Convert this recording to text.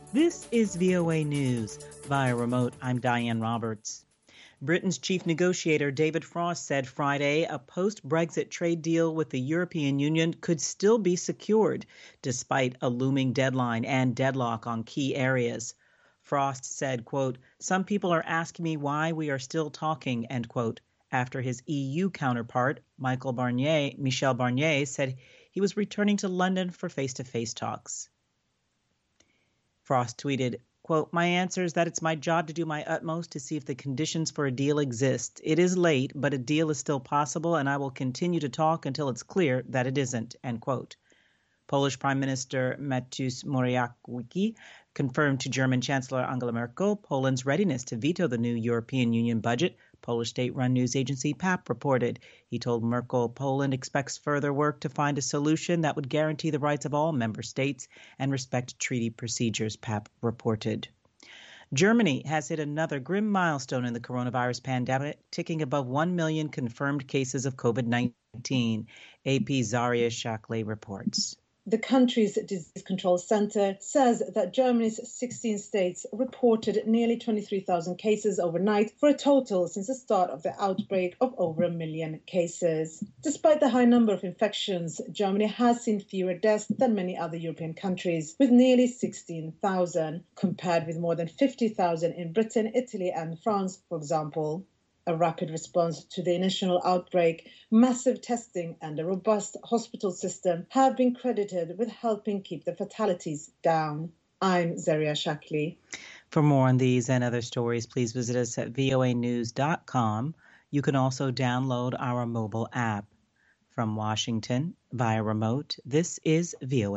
This is VOA News. Via remote, I'm Diane Roberts. Britain's chief negotiator David Frost said Friday a post-Brexit trade deal with the European Union could still be secured, despite a looming deadline and deadlock on key areas. Frost said, quote, "Some people are asking me why we are still talking," end quote, after his EU counterpart, Michel Barnier, said he was returning to London for face-to-face talks. Frost tweeted, quote, "My answer is that it's my job to do my utmost to see if the conditions for a deal exist. It is late, but a deal is still possible, and I will continue to talk until it's clear that it isn't," end quote. Polish Prime Minister Mateusz Morawiecki confirmed to German Chancellor Angela Merkel Poland's readiness to veto the new European Union budget, Polish state-run news agency PAP reported. He told Merkel Poland expects further work to find a solution that would guarantee the rights of all member states and respect treaty procedures, PAP reported. Germany has hit another grim milestone in the coronavirus pandemic, ticking above 1 million confirmed cases of COVID-19. AP's Zaria Shackley reports. The country's disease control center says that Germany's 16 states reported nearly 23,000 cases overnight for a total since the start of the outbreak of over 1 million cases. Despite the high number of infections, Germany has seen fewer deaths than many other European countries, with nearly 16,000, compared with more than 50,000 in Britain, Italy and France, for example. A rapid response to the initial outbreak, massive testing and a robust hospital system have been credited with helping keep the fatalities down. I'm Zaria Shackley. For more on these and other stories, please visit us at voanews.com. You can also download our mobile app. From Washington, via remote, this is VOA.